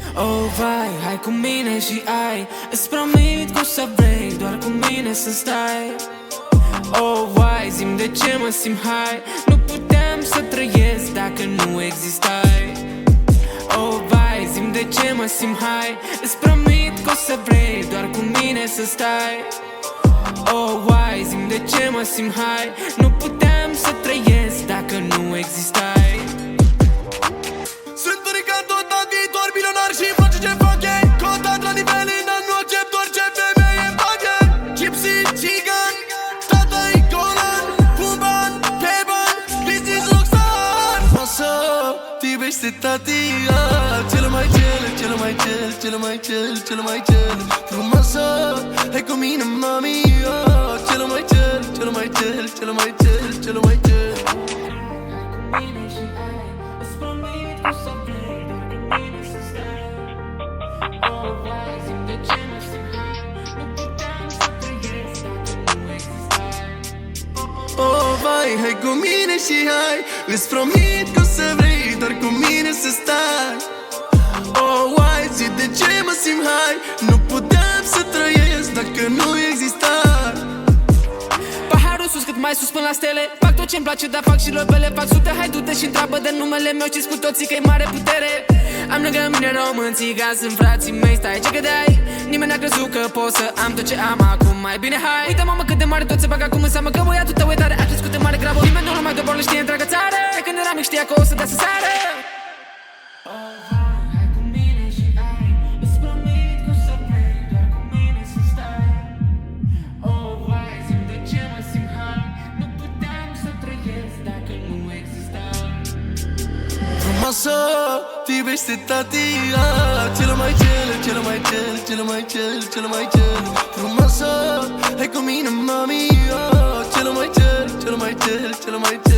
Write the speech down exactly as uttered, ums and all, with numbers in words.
Oh, vai, hai cu mine și ai, îți promit că o să vrei doar cu mine să stai. Oh, vai, zi-mi de ce mă simt high, nu puteam să trăiesc dacă nu existai. Oh, vai, zi-mi de ce mă simt high, îți promit că o să vrei doar cu mine să stai. Oh, vai, zi-mi de ce mă simt high, nu puteam să trăiesc dacă nu existai. Sunturicat tot dat viitor, milionar și-mi place ce fac ei. Cotat la nivel înalt, nu accept orice femeie în pachet. Gypsy, țigan, tata-i golan, pun bani, pe bani, business rockstar. Masă, te iubește tati, cel mai cel, cel mai cel, cel mai cel, cel mai cel. Frumoasă, hai cu mine mami, cel mai cel, cel mai cel, cel mai cel, cel mai cel. Oh, vai, hai cu mine și hai, îți promit că o să vrei doar cu mine să stai. Oh, vai, zi de ce mă simt high, nu puteam să trăiesc dacă nu existai. Paharul sus, cât mai sus până la stele, fac tot ce-mi place, dar fac și lovele. Fac sute, hai du-te și întreabă de numele meu, știți cu toții că-i mare putere. Am lângă mine români, țigani, sunt frații mei, stai ce gădeai. Nimeni n-a crezut că pot să am tot ce am acum, mai bine hai. Uite mamă cât de mare tot se bagă acum, înseamnă că băiatul tău e tare. A crescut în mare grabă, nimeni nu-l mai doboră, știe întreaga țară. De când eram mic știa că o să dea să sară. Frumoasă, te iubește tati, cel mai cel, cel mai cel, cel mai cel, cel mai cel. Frumoasă, hai cu mine mami, cel mai cel, cel mai cel, cel mai cel.